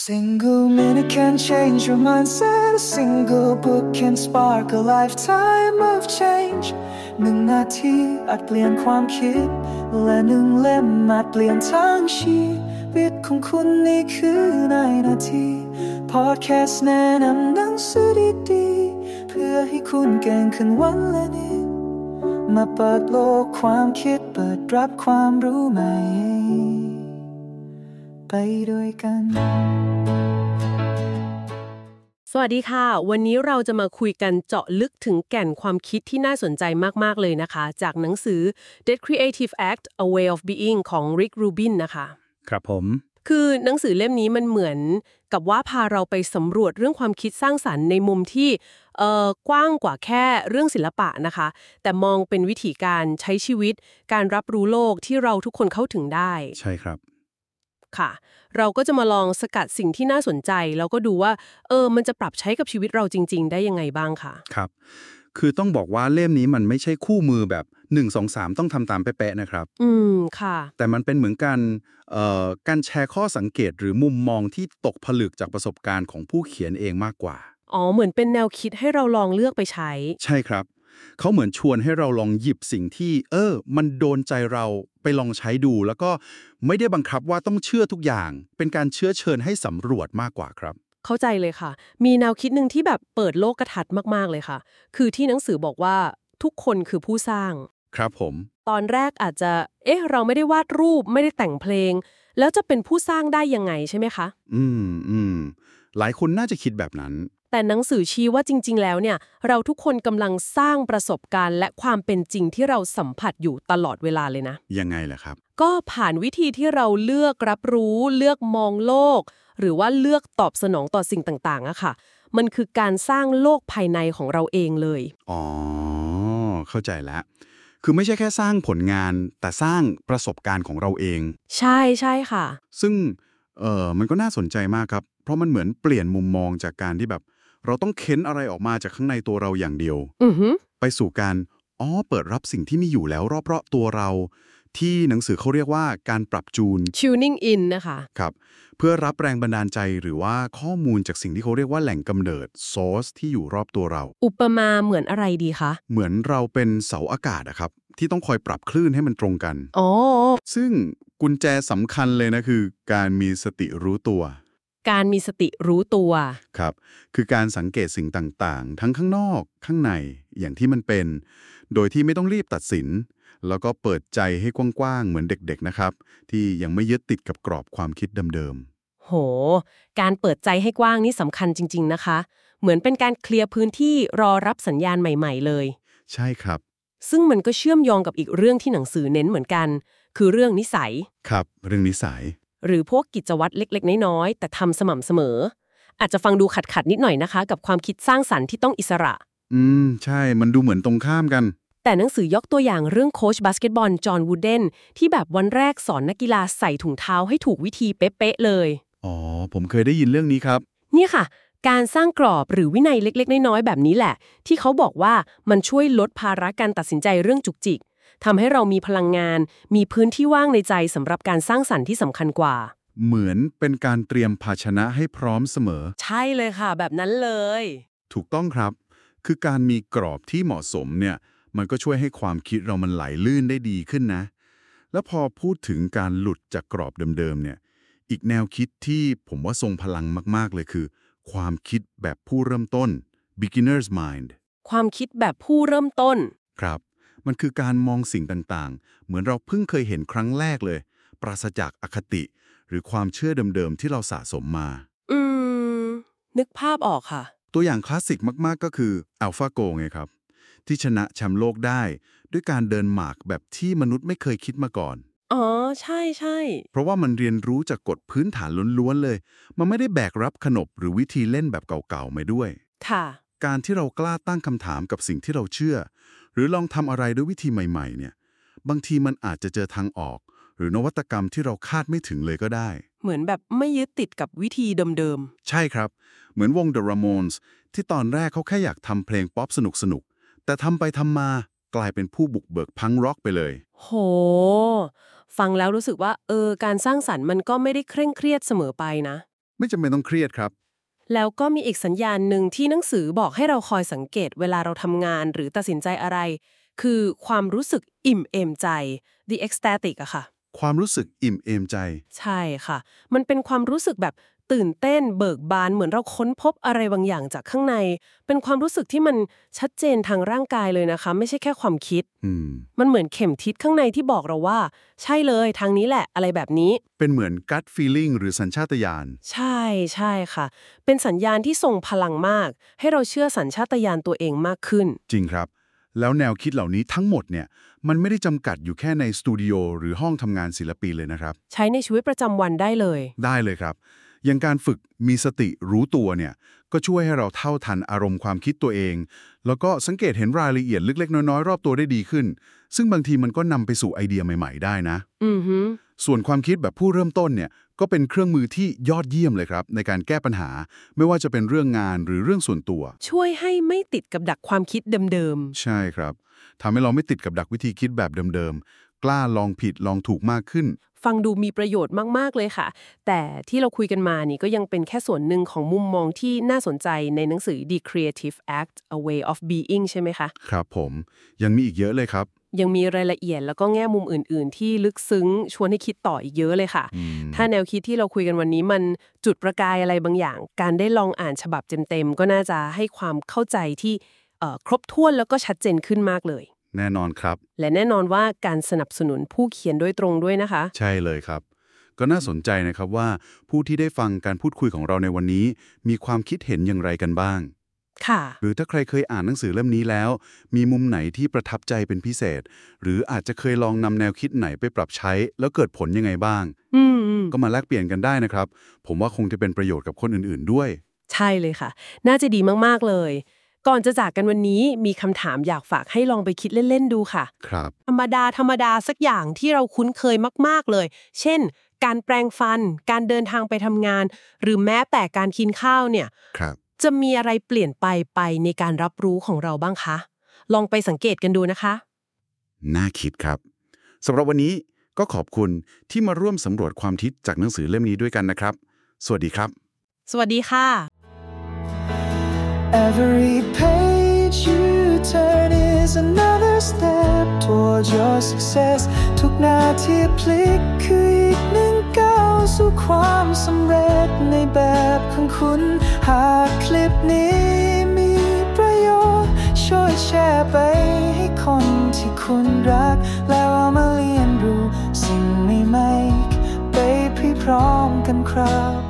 Single minute can change your mindset. A single book can spark a lifetime of change. 1 นาทีอาจเปลี่ยนความคิดและ1 เล่มอาจเปลี่ยนทั้งชีวิตของคุณนี่คือในนาที Podcast แนะนำหนังสือดีๆเพื่อให้คุณเก่งขึ้นวันละนิดมาเปิดโลกความคิดเปิดรับความรู้ใหม่ไปด้วยกันสวัสดีค่ะวันนี้เราจะมาคุยกันเจาะลึกถึงแก่นความคิดที่น่าสนใจมากๆเลยนะคะจากหนังสือ That Creative Act: A Way of Being ของ Rick Rubin นะคะครับผมคือหนังสือเล่มนี้มันเหมือนกับว่าพาเราไปสำรวจเรื่องความคิดสร้างสรรค์ในมุมที่กว้างกว่าแค่เรื่องศิลปะนะคะแต่มองเป็นวิธีการใช้ชีวิตการรับรู้โลกที่เราทุกคนเข้าถึงได้ใช่ครับค่ะเราก็จะมาลองสกัดสิ่งที่น่าสนใจแล้วก็ดูว่ามันจะปรับใช้กับชีวิตเราจริงๆได้ยังไงบ้างค่ะครับคือต้องบอกว่าเล่มนี้มันไม่ใช่คู่มือแบบ1 2 3ต้องทำตามเป๊ะๆนะครับค่ะแต่มันเป็นเหมือนการแชร์ข้อสังเกตหรือมุมมองที่ตกผลึกจากประสบการณ์ของผู้เขียนเองมากกว่าเหมือนเป็นแนวคิดให้เราลองเลือกไปใช้ใช่ครับเขาเหมือนชวนให้เราลองหยิบสิ่งที่มันโดนใจเราไปลองใช้ดูแล้วก็ไม่ได้บังคับว่าต้องเชื่อทุกอย่างเป็นการเชื้อเชิญให้สำรวจมากกว่าครับเข้าใจเลยค่ะมีแนวคิดหนึ่งที่แบบเปิดโลกทัศน์มากๆเลยค่ะคือที่หนังสือบอกว่าทุกคนคือผู้สร้างครับผมตอนแรกอาจจะเราไม่ได้วาดรูปไม่ได้แต่งเพลงแล้วจะเป็นผู้สร้างได้ยังไงใช่ไหมคะหลายคนน่าจะคิดแบบนั้นแต่หนังสือชี้ว่าจริงๆแล้วเนี่ยเราทุกคนกำลังสร้างประสบการณ์และความเป็นจริงที่เราสัมผัสอยู่ตลอดเวลาเลยนะยังไงล่ะครับก็ผ่านวิธีที่เราเลือกรับรู้เลือกมองโลกหรือว่าเลือกตอบสนองต่อสิ่งต่างๆอะค่ะมันคือการสร้างโลกภายในของเราเองเลยอ๋อเข้าใจแล้วคือไม่ใช่แค่สร้างผลงานแต่สร้างประสบการณ์ของเราเองใช่ใช่ค่ะซึ่งมันก็น่าสนใจมากครับเพราะมันเหมือนเปลี่ยนมุมมองจากการที่แบบเราต้องเค้นอะไรออกมาจากข้างในตัวเราอย่างเดียวไปสู่การเปิดรับสิ่งที่มีอยู่แล้วรอบๆตัวเราที่หนังสือเขาเรียกว่าการปรับจูน tuning in นะคะครับเพื่อรับแรงบันดาลใจหรือว่าข้อมูลจากสิ่งที่เขาเรียกว่าแหล่งกำเนิด source ที่อยู่รอบตัวเราอุปมาเหมือนอะไรดีคะเหมือนเราเป็นเสาอากาศอะครับที่ต้องคอยปรับคลื่นให้มันตรงกันซึ่งกุญแจสำคัญเลยนะคือการมีสติรู้ตัวการมีสติรู้ตัวครับคือการสังเกตสิ่งต่างๆทั้งข้างนอกข้างในอย่างที่มันเป็นโดยที่ไม่ต้องรีบตัดสินแล้วก็เปิดใจให้กว้างๆเหมือนเด็กๆนะครับที่ยังไม่ยึดติดกับกรอบความคิดเดิมๆโหการเปิดใจให้กว้างนี่สำคัญจริงๆนะคะเหมือนเป็นการเคลียร์พื้นที่รอรับสัญญาณใหม่ๆเลยใช่ครับซึ่งมันก็เชื่อมโยงกับอีกเรื่องที่หนังสือเน้นเหมือนกันคือเรื่องนิสัยครับเรื่องนิสัยหรือพวกกิจวัตรเล็กๆน้อยๆแต่ทำสม่ำเสมออาจจะฟังดูขัดๆนิดหน่อยนะคะกับความคิดสร้างสรรค์ที่ต้องอิสระใช่มันดูเหมือนตรงข้ามกันแต่หนังสือยกตัวอย่างเรื่องโค้ชบาสเกตบอลจอห์นวูดเดนที่แบบวันแรกสอนนักกีฬาใส่ถุงเท้าให้ถูกวิธีเป๊ะๆเลยผมเคยได้ยินเรื่องนี้ครับนี่ค่ะการสร้างกรอบหรือวินัยเล็กๆน้อยๆแบบนี้แหละที่เขาบอกว่ามันช่วยลดภาระการตัดสินใจเรื่องจุกจิกทำให้เรามีพลังงานมีพื้นที่ว่างในใจสำหรับการสร้างสรรค์ที่สำคัญกว่าเหมือนเป็นการเตรียมภาชนะให้พร้อมเสมอใช่เลยค่ะแบบนั้นเลยถูกต้องครับคือการมีกรอบที่เหมาะสมเนี่ยมันก็ช่วยให้ความคิดเรามันไหลลื่นได้ดีขึ้นนะแล้วพอพูดถึงการหลุดจากกรอบเดิมๆเนี่ยอีกแนวคิดที่ผมว่าทรงพลังมากๆเลยคือความคิดแบบผู้เริ่มต้น beginner's mind ความคิดแบบผู้เริ่มต้นครับมันคือการมองสิ่งต่างๆเหมือนเราเพิ่งเคยเห็นครั้งแรกเลยปราศจากอคติหรือความเชื่อเดิมๆที่เราสะสมมานึกภาพออกค่ะตัวอย่างคลาสสิกมากๆก็คือ AlphaGo ไงครับที่ชนะแชมป์โลกได้ด้วยการเดินหมากแบบที่มนุษย์ไม่เคยคิดมาก่อนใช่เพราะว่ามันเรียนรู้จากกฎพื้นฐานล้วนๆเลยมันไม่ได้แบกรับขนบหรือวิธีเล่นแบบเก่าๆมาด้วยค่ะการที่เรากล้าตั้งคำถามกับสิ่งที่เราเชื่อหรือลองทำอะไรด้วยวิธีใหม่ๆเนี่ยบางทีมันอาจจะเจอทางออกหรือนวัตกรรมที่เราคาดไม่ถึงเลยก็ได้เหมือนแบบไม่ยึดติดกับวิธีเดิมๆใช่ครับเหมือนวง The Ramones ที่ตอนแรกเขาแค่อยากทำเพลงป๊อปสนุกๆแต่ทำไปทำมากลายเป็นผู้บุกเบิกพังร็อกไปเลยโหฟังแล้วรู้สึกว่าการสร้างสรรค์มันก็ไม่ได้เคร่งเครียดเสมอไปนะไม่จำเป็นต้องเครียดครับแล้วก็มีอีกสัญญาณหนึ่งที่หนังสือบอกให้เราคอยสังเกตเวลาเราทำงานหรือตัดสินใจอะไรคือความรู้สึกอิ่มเอมใจ the ecstatic อะค่ะความรู้สึกอิ่มเอมใจใช่ค่ะมันเป็นความรู้สึกแบบตื่นเต้นเบิกบานเหมือนเราค้นพบอะไรบางอย่างจากข้างในเป็นความรู้สึกที่มันชัดเจนทางร่างกายเลยนะคะไม่ใช่แค่ความคิดมันเหมือนเข็มทิศข้างในที่บอกเราว่าใช่เลยทางนี้แหละอะไรแบบนี้เป็นเหมือน gut feeling หรือสัญชาตญาณใช่ใช่ค่ะเป็นสัญญาณที่ทรงพลังมากให้เราเชื่อสัญชาตญาณตัวเองมากขึ้นจริงครับแล้วแนวคิดเหล่านี้ทั้งหมดเนี่ยมันไม่ได้จำกัดอยู่แค่ในสตูดิโอหรือห้องทำงานศิลปินเลยนะครับใช้ในชีวิตประจำวันได้เลยครับอย่างการฝึกมีสติรู้ตัวเนี่ยก็ช่วยให้เราเท่าทันอารมณ์ความคิดตัวเองแล้วก็สังเกตเห็นรายละเอียดเล็กๆน้อยๆรอบตัวได้ดีขึ้นซึ่งบางทีมันก็นำไปสู่ไอเดียใหม่ๆได้นะส่วนความคิดแบบผู้เริ่มต้นเนี่ยก็เป็นเครื่องมือที่ยอดเยี่ยมเลยครับในการแก้ปัญหาไม่ว่าจะเป็นเรื่องงานหรือเรื่องส่วนตัวช่วยให้ไม่ติดกับดักความคิดเดิมๆใช่ครับทำให้เราไม่ติดกับดักวิธีคิดแบบเดิมๆกล้าลองผิดลองถูกมากขึ้นฟังดูมีประโยชน์มากๆเลยค่ะแต่ที่เราคุยกันมานี่ก็ยังเป็นแค่ส่วนหนึ่งของมุมมองที่น่าสนใจในหนังสือ The Creative Act A Way of Being ใช่ไหมคะครับผมยังมีอีกเยอะเลยครับยังมีรายละเอียดแล้วก็แง่มุมอื่นๆที่ลึกซึ้งชวนให้คิดต่ออีกเยอะเลยค่ะถ้าแนวคิดที่เราคุยกันวันนี้มันจุดประกายอะไรบางอย่างการได้ลองอ่านฉบับเต็มๆก็น่าจะให้ความเข้าใจที่ครบถ้วนแล้วก็ชัดเจนขึ้นมากเลยแน่นอนครับและแน่นอนว่าการสนับสนุนผู้เขียนโดยตรงด้วยนะคะใช่เลยครับก็น่าสนใจนะครับว่าผู้ที่ได้ฟังการพูดคุยของเราในวันนี้มีความคิดเห็นอย่างไรกันบ้างค่ะหรือถ้าใครเคยอ่านหนังสือเล่มนี้แล้วมีมุมไหนที่ประทับใจเป็นพิเศษหรืออาจจะเคยลองนำแนวคิดไหนไปปรับใช้แล้วเกิดผลยังไงบ้างก็มาแลกเปลี่ยนกันได้นะครับผมว่าคงจะเป็นประโยชน์กับคนอื่นๆด้วยใช่เลยค่ะน่าจะดีมากๆเลยก่อนจะจากกันวันนี้มีคำถามอยากฝากให้ลองไปคิดเล่นๆดูค่ะครับธรรมดาสักอย่างที่เราคุ้นเคยมากๆเลยเช่นการแปรงฟันการเดินทางไปทำงานหรือแม้แต่การกินข้าวเนี่ยจะมีอะไรเปลี่ยนไปในการรับรู้ของเราบ้างคะลองไปสังเกตกันดูนะคะน่าคิดครับสำหรับวันนี้ก็ขอบคุณที่มาร่วมสำรวจความคิดจากหนังสือเล่มนี้ด้วยกันนะครับสวัสดีครับสวัสดีค่ะ Every page you turn is another step towards your success ทุกนาทีพลิกคืออีกหนึ่งก้าวสู่ความสำเร็จในแบบของคุณหากคลิปนี้มีประโยชน์ช่วยแชร์ไปให้คนที่คุณรักแล้วเอามาเรียนรู้สิ่งใหม่ๆไปพร้อมกันครับ